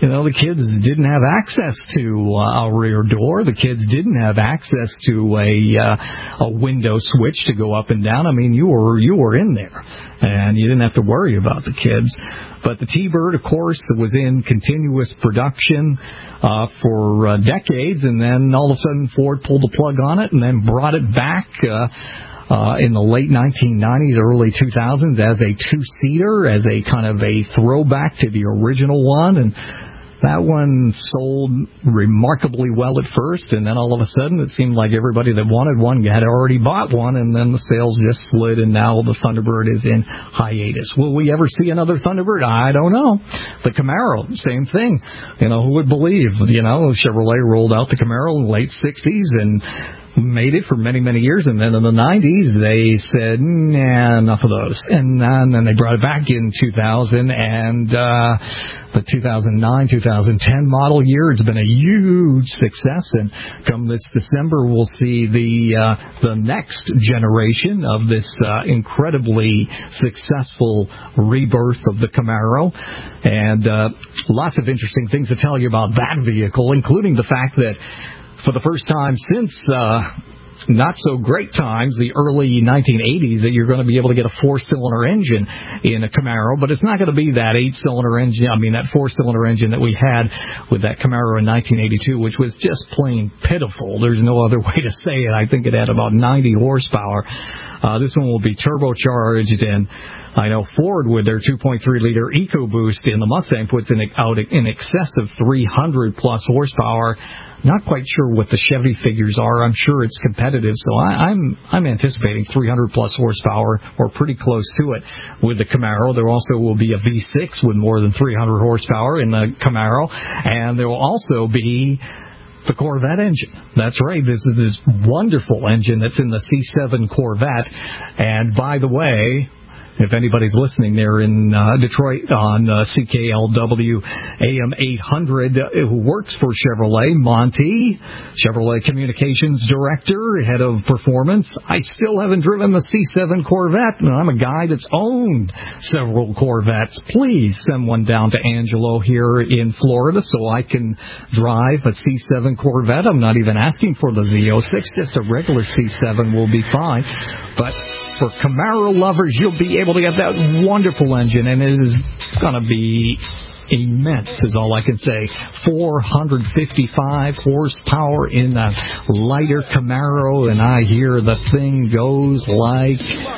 You know, the kids didn't have access to uh, a rear door. The kids didn't have access to a uh, a window switch to go up and down. I mean, you were you were in there, and you didn't have to worry about the kids. But the T-Bird, of course, was in continuous production uh, for uh, decades, and then all of a sudden Ford pulled the plug on it and then brought it back uh, uh, in the late nineteen nineties, early two thousands as a two-seater, as a kind of a throwback to the original one. And that one sold remarkably well at first, and then all of a sudden it seemed like everybody that wanted one had already bought one, and then the sales just slid, and now the Thunderbird is in hiatus. Will we ever see another Thunderbird? I don't know. The Camaro, same thing. You know, who would believe? You know, Chevrolet rolled out the Camaro in the late sixties and made it for many, many years, and then in the nineties they said, nah, enough of those. And, and then they brought it back in two thousand, and uh, the two thousand nine two thousand ten model year, it's been a huge success, and come this December we'll see the uh, the next generation of this uh, incredibly successful rebirth of the Camaro, and uh, lots of interesting things to tell you about that vehicle, including the fact that for the first time since uh, not so great times, the early nineteen eighties, that you're going to be able to get a four-cylinder engine in a Camaro, but it's not going to be that eight-cylinder engine, I mean that four-cylinder engine that we had with that Camaro in nineteen eighty-two, which was just plain pitiful. There's no other way to say it. I think it had about ninety horsepower. Uh, this one will be turbocharged, and I know Ford with their two point three liter EcoBoost in the Mustang puts in out in excess of three hundred plus horsepower. Not quite sure what the Chevy figures are. I'm sure it's competitive, so I, I'm I'm anticipating three hundred plus horsepower or pretty close to it with the Camaro. There also will be a V six with more than three hundred horsepower in the Camaro, and there will also be the Corvette engine. That's right. This is this wonderful engine that's in the C seven Corvette. And by the way, if anybody's listening there in uh, Detroit on uh, C K L W A M eight hundred, uh, who works for Chevrolet, Monty, Chevrolet Communications Director, Head of Performance, I still haven't driven the C seven Corvette, and I'm a guy that's owned several Corvettes. Please send one down to Angelo here in Florida so I can drive a C seven Corvette. I'm not even asking for the Z oh six, just a regular C seven will be fine. But for Camaro lovers, you'll be able to get that wonderful engine, and it is going to be immense, is all I can say. four hundred fifty-five horsepower in a lighter Camaro, and I hear the thing goes like...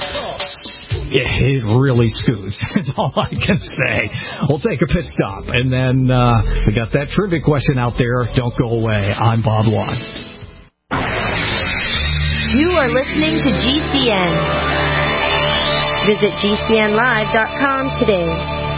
It really scoos, is all I can say. We'll take a pit stop, and then uh, we got that trivia question out there. Don't go away. I'm Bob Lawn. You are listening to G C N. Visit G C N live dot com today.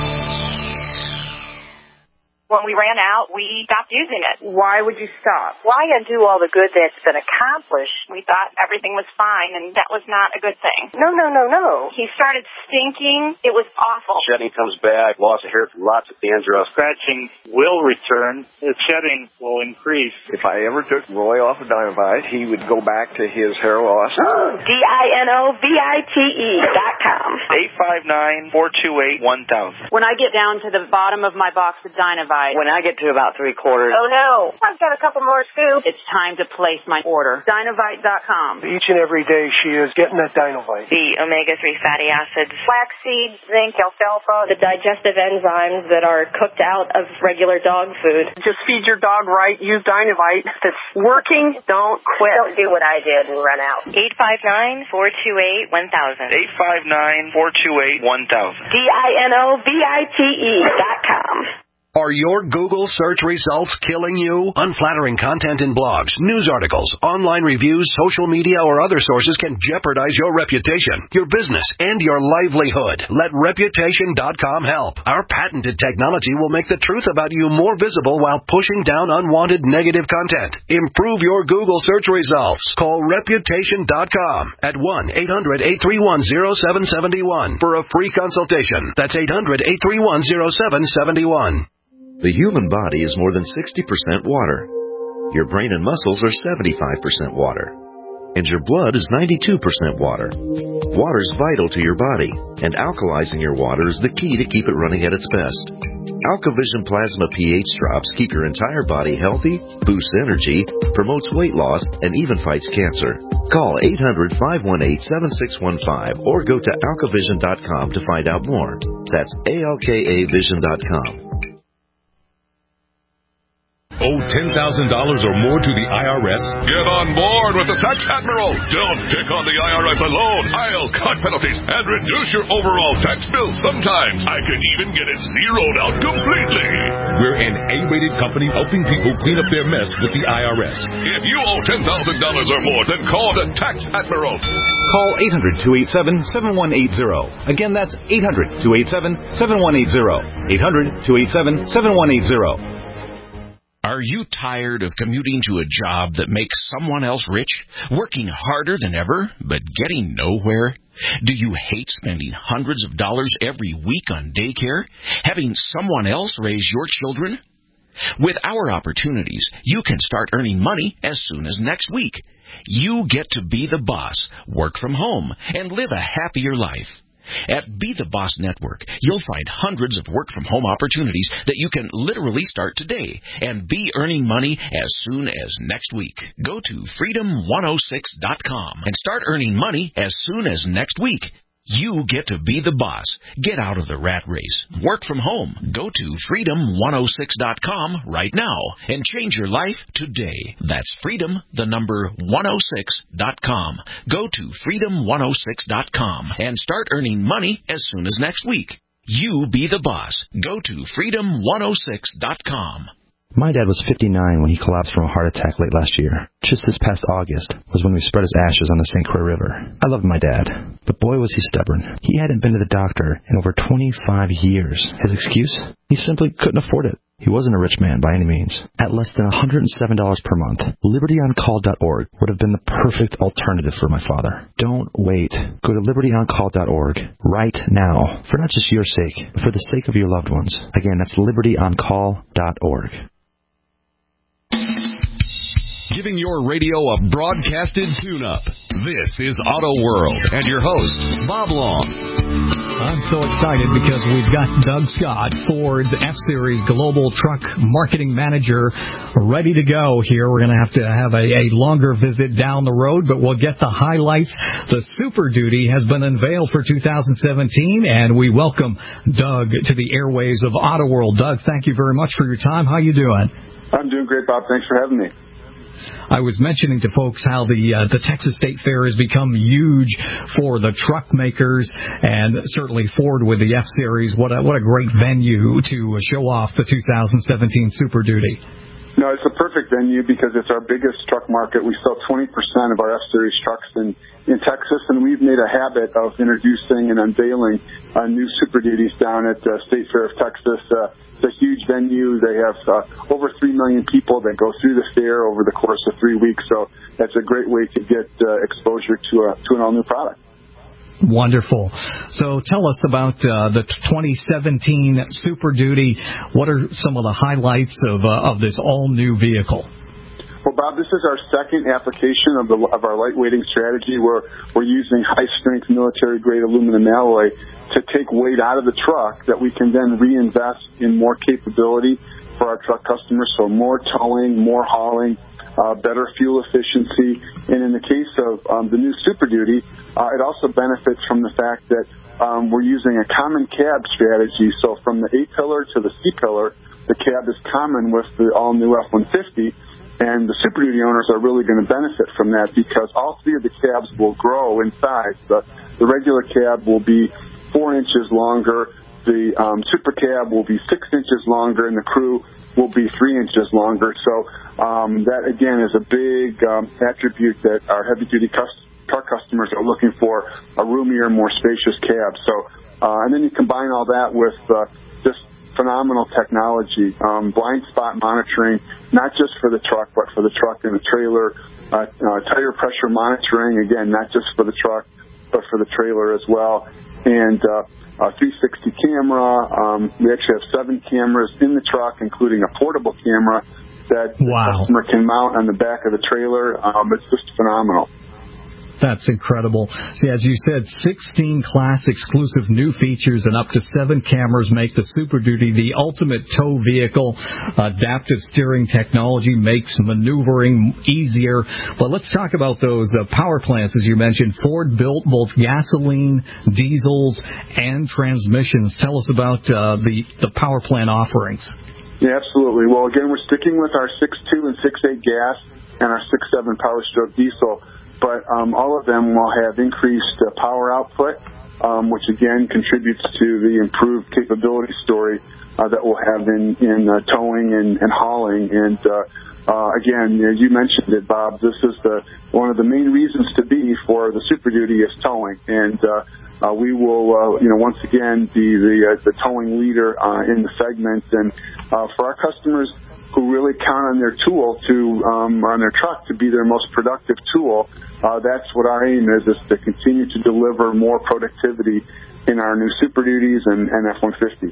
When we ran out, we stopped using it. Why would you stop? Why undo all the good that's been accomplished? We thought everything was fine, and that was not a good thing. No, no, no, no. He started stinking. It was awful. Shedding comes back, loss of hair, lots of dandruff. Scratching will return. The shedding will increase. If I ever took Roy off of Dynamite, he would go back to his hair loss. D I N O V I T E dot com. eight five nine, four two eight, one thousand. When I get down to the bottom of my box of Dynamite, when I get to about three quarters, oh no, I've got a couple more scoops. It's time to place my order. Dynavite dot com. Each and every day she is getting that Dynavite. The omega three fatty acids, flaxseed, zinc, alfalfa, the digestive enzymes that are cooked out of regular dog food. Just feed your dog right. Use Dynavite. If it's working, don't quit. Don't do what I did and run out. eight five nine, four two eight, one thousand. eight five nine, four two eight, one thousand. D I N O V I T E dot com. Are your Google search results killing you? Unflattering content in blogs, news articles, online reviews, social media, or other sources can jeopardize your reputation, your business, and your livelihood. Let Reputation dot com help. Our patented technology will make the truth about you more visible while pushing down unwanted negative content. Improve your Google search results. Call Reputation dot com at one eight hundred, eight three one, zero seven seven one for a free consultation. That's eight hundred, eight three one, zero seven seven one. The human body is more than sixty percent water. Your brain and muscles are seventy-five percent water. And your blood is ninety-two percent water. Water is vital to your body, and alkalizing your water is the key to keep it running at its best. AlkaVision Plasma pH drops keep your entire body healthy, boosts energy, promotes weight loss, and even fights cancer. Call eight hundred, five one eight, seven six one five or go to alkavision dot com to find out more. That's A L K A vision dot com. Owe ten thousand dollars or more to the I R S? Get on board with the Tax Admiral. Don't pick on the I R S alone. I'll cut penalties and reduce your overall tax bill. Sometimes I can even get it zeroed out completely. We're an A-rated company helping people clean up their mess with the I R S. If you owe ten thousand dollars or more, then call the Tax Admiral. Call eight hundred, two eight seven, seven one eight zero. Again, that's eight hundred, two eight seven, seven one eight zero. eight hundred, two eight seven, seven one eight zero. Are you tired of commuting to a job that makes someone else rich, working harder than ever, but getting nowhere? Do you hate spending hundreds of dollars every week on daycare, having someone else raise your children? With our opportunities, you can start earning money as soon as next week. You get to be the boss, work from home, and live a happier life. At Be the Boss Network, you'll find hundreds of work-from-home opportunities that you can literally start today and be earning money as soon as next week. Go to freedom one oh six dot com and start earning money as soon as next week. You get to be the boss. Get out of the rat race. Work from home. Go to freedom one oh six dot com right now and change your life today. That's freedom, the number one oh six dot com. Go to freedom one oh six dot com and start earning money as soon as next week. You be the boss. Go to freedom one oh six dot com. My dad was fifty-nine when he collapsed from a heart attack late last year. Just this past August was when we spread his ashes on the Saint Croix River. I loved my dad, but boy was he stubborn. He hadn't been to the doctor in over twenty-five years. His excuse? He simply couldn't afford it. He wasn't a rich man by any means. At less than one hundred seven dollars per month, liberty on call dot org would have been the perfect alternative for my father. Don't wait. Go to liberty on call dot org right now, for not just your sake, but for the sake of your loved ones. Again, that's liberty on call dot org. Giving your radio a broadcasted tune-up. This is Auto World and your host, Bob Long. I'm so excited because we've got Doug Scott, Ford's F-Series Global Truck Marketing Manager, ready to go here. We're going to have to have a, a longer visit down the road, but we'll get the highlights. The Super Duty has been unveiled for two thousand seventeen, and we welcome Doug to the airwaves of Auto World. Doug, thank you very much for your time. How you doing? I'm doing great, Bob. Thanks for having me. I was mentioning to folks how the uh, the Texas State Fair has become huge for the truck makers, and certainly Ford with the F-Series. What a, what a great venue to show off the two thousand seventeen Super Duty. No, it's a perfect venue because it's our biggest truck market. We sell twenty percent of our F-Series trucks in, in Texas, and we've made a habit of introducing and unveiling uh, new Super Duties down at uh, State Fair of Texas. Uh, It's a huge venue. They have uh, over three million people that go through the fair over the course of three weeks. So that's a great way to get uh, exposure to a to an all-new product. Wonderful. So tell us about uh, the twenty seventeen Super Duty. What are some of the highlights of uh, of this all-new vehicle? Well, Bob, this is our second application of the of our lightweighting strategy, where we're using high-strength military-grade aluminum alloy to take weight out of the truck that we can then reinvest in more capability for our truck customers, so more towing, more hauling, uh, better fuel efficiency. And in the case of um, the new Super Duty, uh, it also benefits from the fact that um, we're using a common cab strategy. So from the A-pillar to the C-pillar, the cab is common with the all-new F one fifty. And the Super Duty owners are really going to benefit from that because all three of the cabs will grow in size. The, the regular cab will be four inches longer. The um, Super Cab will be six inches longer, and the crew will be three inches longer. So um, that, again, is a big um, attribute that our heavy-duty cus- car customers are looking for, a roomier, more spacious cab. So, uh, and then you combine all that with uh, just phenomenal technology, um, blind spot monitoring, not just for the truck, but for the truck and the trailer, uh, uh, tire pressure monitoring, again, not just for the truck, but for the trailer as well, and uh, a three sixty camera. Um, we actually have seven cameras in the truck, including a portable camera that wow. the customer can mount on the back of the trailer. Um, it's just phenomenal. That's incredible. See, as you said, sixteen class exclusive new features and up to seven cameras make the Super Duty the ultimate tow vehicle. Adaptive steering technology makes maneuvering easier. But let's talk about those uh, power plants, as you mentioned. Ford built both gasoline, diesels, and transmissions. Tell us about uh, the, the power plant offerings. Yeah, absolutely. Well, again, we're sticking with our six point two and six point eight gas and our six point seven Power Stroke diesel. But um, all of them will have increased uh, power output, um, which again contributes to the improved capability story uh, that we'll have in, in uh, towing and, and hauling. And uh, uh, again, as you mentioned it, Bob, this is the one of the main reasons to be for the Super Duty is towing. And uh, uh, we will, uh, you know, once again be the uh, the towing leader uh, in the segment. And uh, for our customers who really count on their tool to, um, on their truck to be their most productive tool, uh, that's what our aim is, is to continue to deliver more productivity in our new Super Duties and, and F one fifty.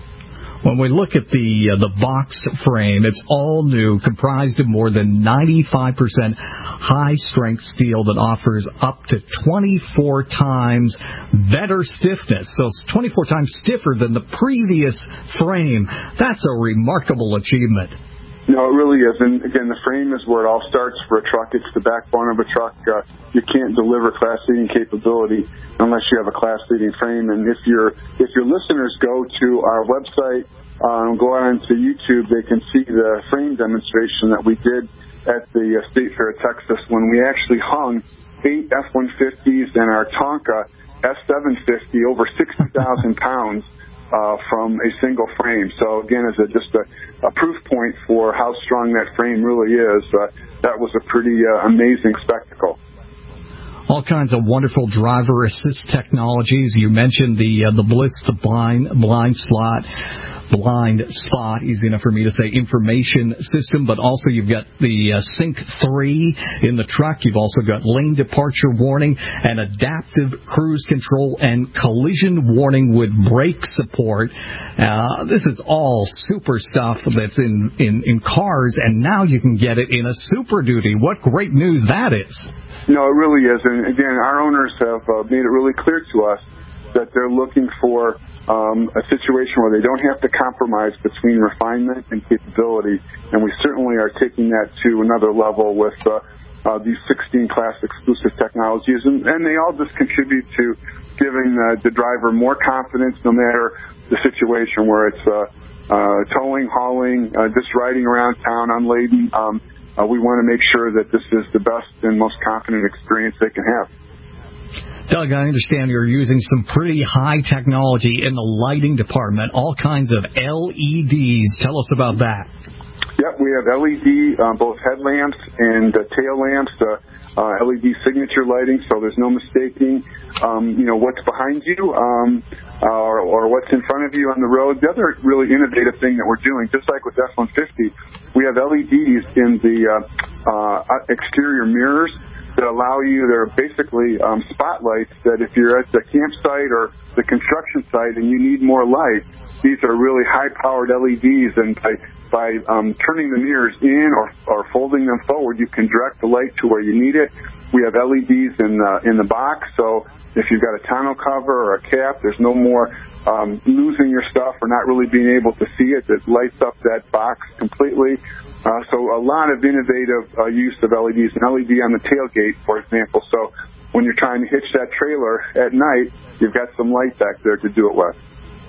When we look at the uh, the box frame, it's all new, comprised of more than ninety-five percent high-strength steel that offers up to twenty-four times better stiffness. So it's twenty-four times stiffer than the previous frame. That's a remarkable achievement. No, it really is. And again, the frame is where it all starts for a truck. It's the backbone of a truck. Uh, you can't deliver class-leading capability unless you have a class-leading frame. And if your if your listeners go to our website, um, go on to YouTube, they can see the frame demonstration that we did at the uh, State Fair of Texas when we actually hung eight F one fifties and our Tonka S seven fifty over sixty thousand pounds. Uh, from a single frame. So again, as a, just a, a proof point for how strong that frame really is, uh, that was a pretty uh, amazing spectacle. All kinds of wonderful driver assist technologies. You mentioned the uh, the Bliss, the blind blind spot, blind spot, easy enough for me to say, information system, but also you've got the uh, Sync three in the truck. You've also got lane departure warning and adaptive cruise control and collision warning with brake support. Uh, this is all super stuff that's in, in, in cars, and now you can get it in a Super Duty. What great news that is. No, it really is. And again, our owners have uh, made it really clear to us that they're looking for um, a situation where they don't have to compromise between refinement and capability. And we certainly are taking that to another level with uh, uh, these sixteen class exclusive technologies. And, and they all just contribute to giving uh, the driver more confidence no matter the situation, where it's uh, uh, towing, hauling, uh, just riding around town unladen. Um, Uh, we want to make sure that this is the best and most confident experience they can have. Doug, I understand you're using some pretty high technology in the lighting department, all kinds of L E Ds. Tell us about that. Yep, we have L E D, uh, both headlamps and uh, tail lamps, uh, uh, L E D signature lighting, so there's no mistaking, um, you know, what's behind you um, uh, or, or what's in front of you on the road. The other really innovative thing that we're doing, just like with F one fifty, we have L E Ds in the uh, uh, exterior mirrors that allow you, they're basically um, spotlights that if you're at the campsite or the construction site and you need more light, these are really high-powered L E Ds, and by, by um, turning the mirrors in or, or folding them forward, you can direct the light to where you need it. We have L E Ds in the, in the box, so if you've got a tonneau cover or a cap, there's no more um, losing your stuff or not really being able to see it. It lights up that box completely. Uh, so a lot of innovative uh, use of L E Ds, an L E D on the tailgate, for example. So when you're trying to hitch that trailer at night, you've got some light back there to do it with.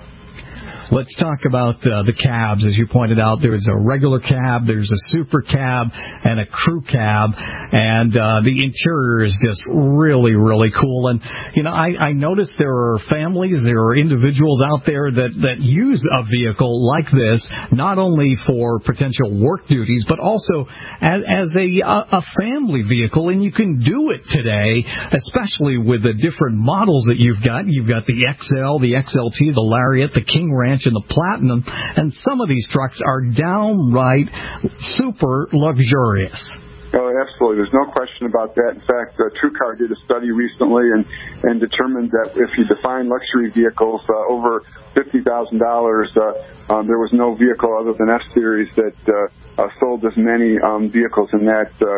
Let's talk about uh, the cabs. As you pointed out, there's a regular cab, there's a super cab, and a crew cab, and uh, the interior is just really, really cool. And, you know, I, I noticed there are families, there are individuals out there that, that use a vehicle like this, not only for potential work duties, but also as, as a, a family vehicle, and you can do it today, especially with the different models that you've got. You've got the X L, the X L T, the Lariat, the King Ranch, and the Platinum, and some of these trucks are downright super luxurious. Oh, absolutely. There's no question about that. In fact, uh, TrueCar did a study recently and, and determined that if you define luxury vehicles uh, over fifty thousand dollars, uh, um, there was no vehicle other than F-Series that uh, uh, sold as many um, vehicles in that uh,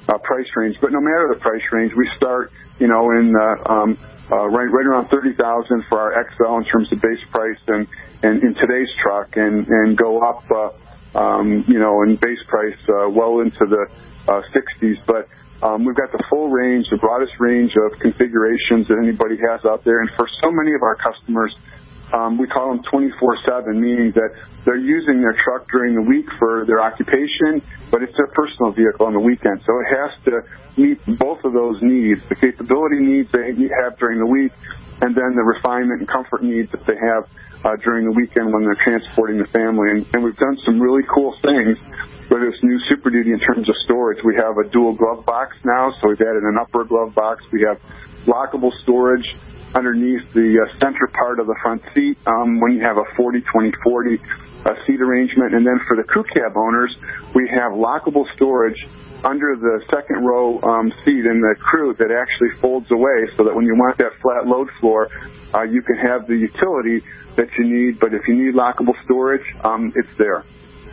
uh, price range. But no matter the price range, we start, you know, in uh, um, uh, right right around thirty thousand for our X L in terms of base price, and, and in today's truck, and and go up, uh, um, you know, in base price uh, well into the uh, sixties. But um, we've got the full range, the broadest range of configurations that anybody has out there, and for so many of our customers, Um, we call them twenty-four seven, meaning that they're using their truck during the week for their occupation, but it's their personal vehicle on the weekend. So it has to meet both of those needs, the capability needs they have during the week, and then the refinement and comfort needs that they have uh, during the weekend when they're transporting the family. And, and we've done some really cool things with this new Super Duty in terms of storage. We have a dual glove box now, so we've added an upper glove box. We have lockable storage underneath the uh, center part of the front seat um, when you have a forty twenty forty uh, seat arrangement. And then for the crew cab owners, we have lockable storage under the second row um, seat in the crew that actually folds away so that when you want that flat load floor, uh, you can have the utility that you need. But if you need lockable storage, um, it's there.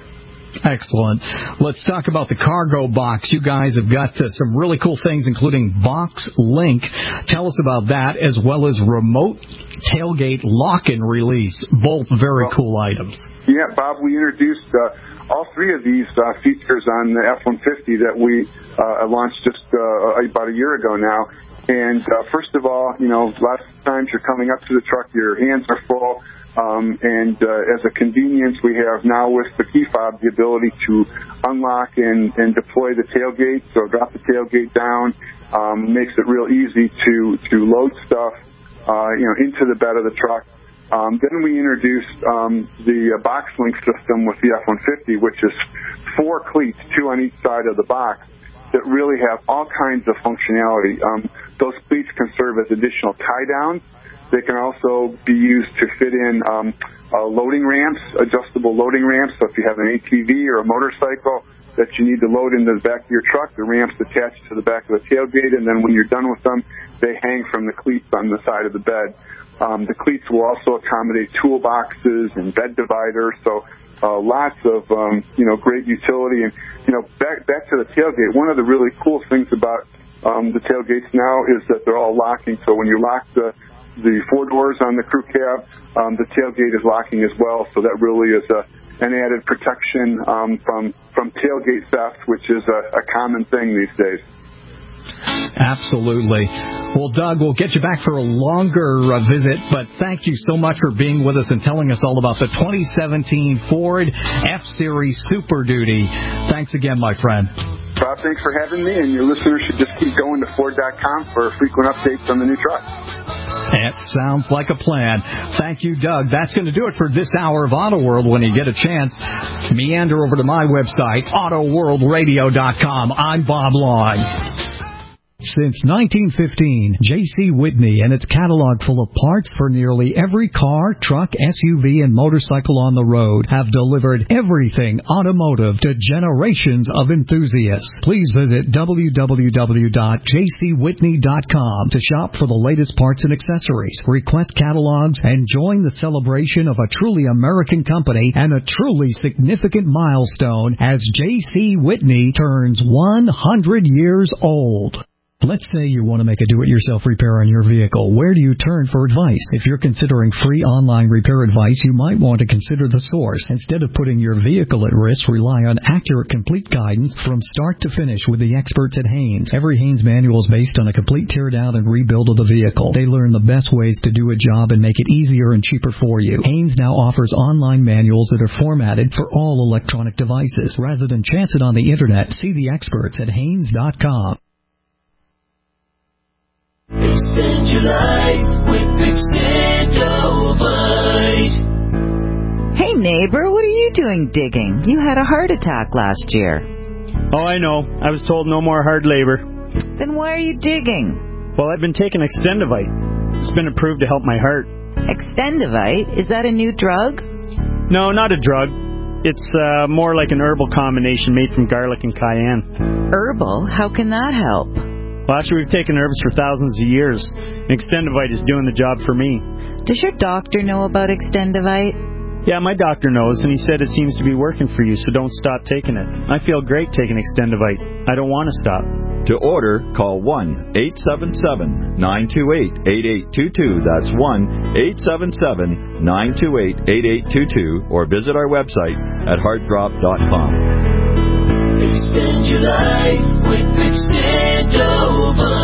Excellent. Let's talk about the cargo box. You guys have got uh, some really cool things, including Box Link. Tell us about that, as well as remote tailgate lock and release. Both very well, cool items. Yeah, Bob, we introduced uh, all three of these uh, features on the F one fifty that we uh, launched just uh, about a year ago now. And uh, first of all, you know, lots of times you're coming up to the truck, your hands are full. Um, and uh, as a convenience, we have now with the key fob the ability to unlock and, and deploy the tailgate. So drop the tailgate down, um, makes it real easy to to load stuff, uh, you know, into the bed of the truck. Um, then we introduced um, the uh, Box Link system with the F one fifty, which is four cleats, two on each side of the box, that really have all kinds of functionality. Um, those cleats can serve as additional tie downs. They can also be used to fit in um, uh, loading ramps, adjustable loading ramps. So if you have an A T V or a motorcycle that you need to load into the back of your truck, the ramps attach to the back of the tailgate, and then when you're done with them, they hang from the cleats on the side of the bed. Um, the cleats will also accommodate toolboxes and bed dividers, so uh, lots of um, you know great utility. And you know back back to the tailgate. One of the really cool things about um, the tailgates now is that they're all locking. So when you lock the the four doors on the crew cab, um, the tailgate is locking as well, so that really is a, an added protection um, from from tailgate theft, which is a, a common thing these days. Absolutely. Well, Doug, we'll get you back for a longer uh, visit, but thank you so much for being with us and telling us all about the twenty seventeen Ford F-Series Super Duty. Thanks again, my friend. Bob, thanks for having me, and your listeners should just keep going to Ford dot com for frequent updates on the new truck. That sounds like a plan. Thank you, Doug. That's going to do it for this hour of Auto World. When you get a chance, meander over to my website, auto world radio dot com. I'm Bob Long. Since nineteen fifteen, J C. Whitney and its catalog full of parts for nearly every car, truck, S U V, and motorcycle on the road have delivered everything automotive to generations of enthusiasts. Please visit w w w dot j c whitney dot com to shop for the latest parts and accessories, request catalogs, and join the celebration of a truly American company and a truly significant milestone as J C. Whitney turns one hundred years old. Let's say you want to make a do-it-yourself repair on your vehicle. Where do you turn for advice? If you're considering free online repair advice, you might want to consider The Source. Instead of putting your vehicle at risk, rely on accurate, complete guidance from start to finish with the experts at Haynes. Every Haynes manual is based on a complete tear-down and rebuild of the vehicle. They learn the best ways to do a job and make it easier and cheaper for you. Haynes now offers online manuals that are formatted for all electronic devices. Rather than chance it on the Internet, see the experts at Haynes dot com. Extend your life with Extendovite. Hey neighbor, what are you doing digging? You had a heart attack last year. Oh, I know. I was told no more hard labor. Then why are you digging? Well, I've been taking Extendovite. It's been approved to help my heart. Extendovite? Is that a new drug? No, not a drug. It's uh, more like an herbal combination made from garlic and cayenne. Herbal? How can that help? Well, actually, we've taken herbs for thousands of years. Extendovite is doing the job for me. Does your doctor know about Extendovite? Yeah, my doctor knows, and he said it seems to be working for you, so don't stop taking it. I feel great taking Extendivite. I don't want to stop. To order, call one eight seven seven, nine two eight, eight eight two two. That's one eight seven seven, nine two eight, eight eight two two, or visit our website at heart drop dot com. Extend your life with Extendovite.